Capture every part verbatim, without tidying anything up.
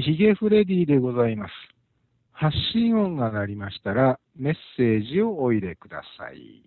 ー、ヒゲフレディでございます。発信音が鳴りましたらメッセージをお入れください。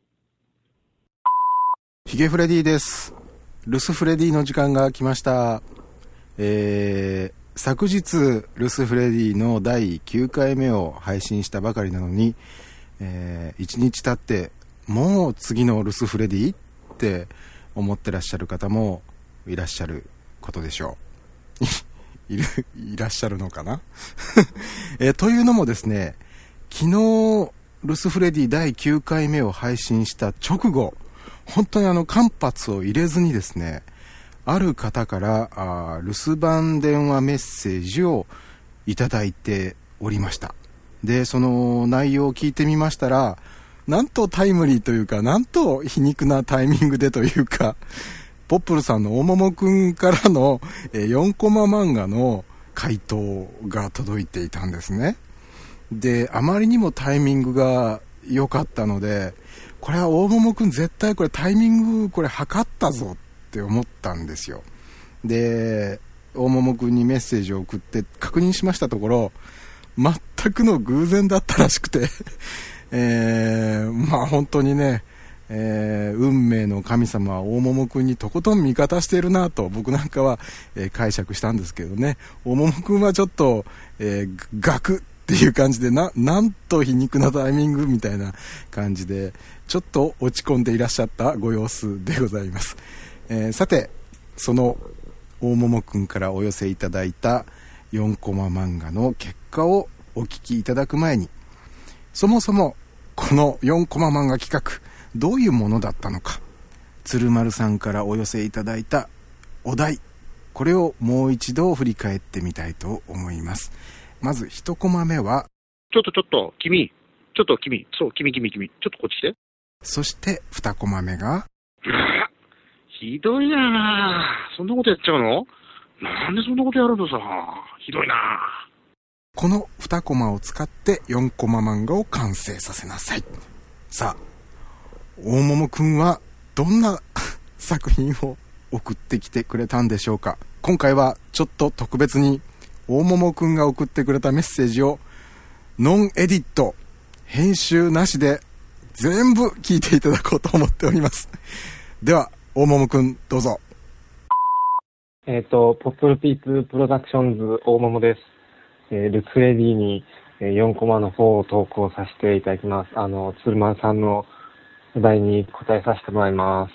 ヒゲフレディです。ルスフレディの時間が来ました。えー、昨日ルスフレディのだいきゅうかいめを配信したばかりなのに、えー、いちにち経ってもう次のルスフレディって思ってらっしゃる方もいらっしゃることでしょう。いるいらっしゃるのかな、えー、というのもですね、昨日ルスフレディだいきゅうかいめを配信した直後、本当にあの間髪を入れずにですね、ある方からあ留守番電話メッセージをいただいておりました。で、その内容を聞いてみましたら、なんとタイムリーというか、なんと皮肉なタイミングでというか、ポップルさんの大桃くんからのよんコマ漫画の回答が届いていたんですね。で、あまりにもタイミングが良かったので、これは大桃くん絶対これタイミングこれ測ったぞって思ったんですよ。で、大桃くんにメッセージを送って確認しましたところ、全くの偶然だったらしくて、えー、まあ本当にね、えー、運命の神様は大桃くんにとことん味方しているなと僕なんかは、えー、解釈したんですけどね。大桃くんはちょっと、えー、ガクっていう感じで、な、なんと皮肉なタイミングみたいな感じでちょっと落ち込んでいらっしゃったご様子でございます。えー、さて、その大桃くんからお寄せいただいたよんコマ漫画の結果をお聞きいただく前に、そもそもこのよんコマ漫画企画どういうものだったのか、鶴丸さんからお寄せいただいたお題、これをもう一度振り返ってみたいと思います。まずいちコマ目は、 ちょっとちょっと君ちょっと君そう君君君ちょっとこっち来て。 そしてにコマ目が、 ひどいなぁ、そんなことやっちゃうの？なんでそんなことやるのさ、ひどいなぁ。 このにコマを使ってよんコマ漫画を完成させなさい。さあ、大桃くんはどんな作品を送ってきてくれたんでしょうか。今回はちょっと特別に大桃くんが送ってくれたメッセージをノンエディット、編集なしで全部聞いていただこうと思っております。では大桃くんどうぞ。 えっ、ー、とポップルピーツプロダクションズ大桃です。えー、ルツレディによんコマの方を投稿させていただきます。あの鶴丸さんのお題に答えさせてもらいます。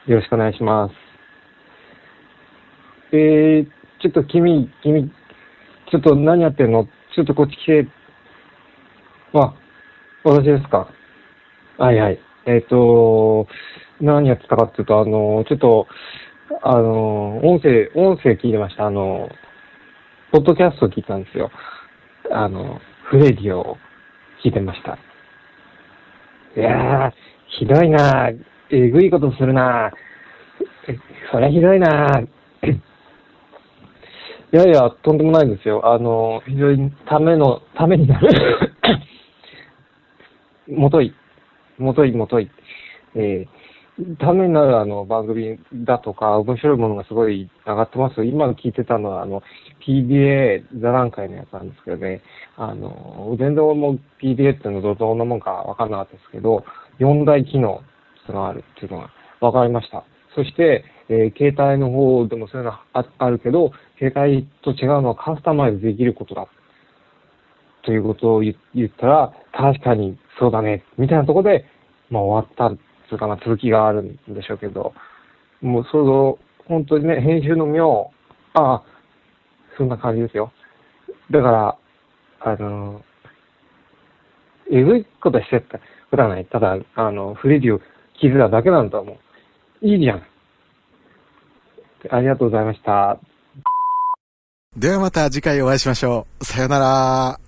よろしくお願いします。えー、ちょっと君、君、ちょっと何やってんの？ちょっとこっち来て。あ、私ですか？はいはい。えっと、何やってたかっていうと、あの、ちょっと、あの、音声、音声聞いてました。あの、ポッドキャスト聞いたんですよ。あの、フレディを聞いてました。いやー、ひどいなー。えぐいことするなー。そりゃひどいなー。いやいや、とんでもないですよ。あの、非常にための、ためになる。もとい、もとい、もとい。えー、ためになるあの番組だとか、面白いものがすごい上がってます。今聞いてたのは、あの、ピーディーエー 座談会のやつなんですけどね。あの、全然もう ピーディーエー っていうのどんなもんかわかんなかったですけど、よん大機能があるっていうのがわかりました。そして、えー、携帯の方でもそういうの あ, あるけど、携帯と違うのはカスタマイズできることだ。ということを言ったら、確かにそうだね、みたいなところで、まあ終わった。というかまあ続きがあるんでしょうけど、もうその、本当にね、編集の妙、ああ、そんな感じですよ。だから、あの、えぐいことしてたことはない。ただ、あの、フレディを聞いてただけなんだもん。いいじゃん。ありがとうございました。 ではまた次回お会いしましょう。さよなら。